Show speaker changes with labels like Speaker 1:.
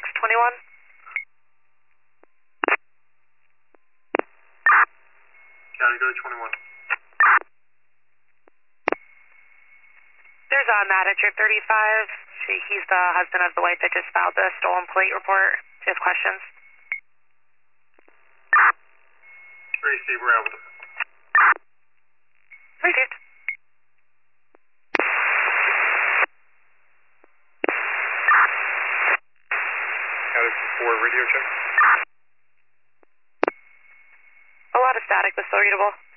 Speaker 1: 621.
Speaker 2: County, go to 21.
Speaker 1: There's Matt at trip 35. He's the husband of the wife that just filed the stolen plate report. Do you have questions?
Speaker 2: Ray, Steve, we're out with him.
Speaker 1: Received.
Speaker 2: County 4, radio check.
Speaker 1: A lot of static, but still readable.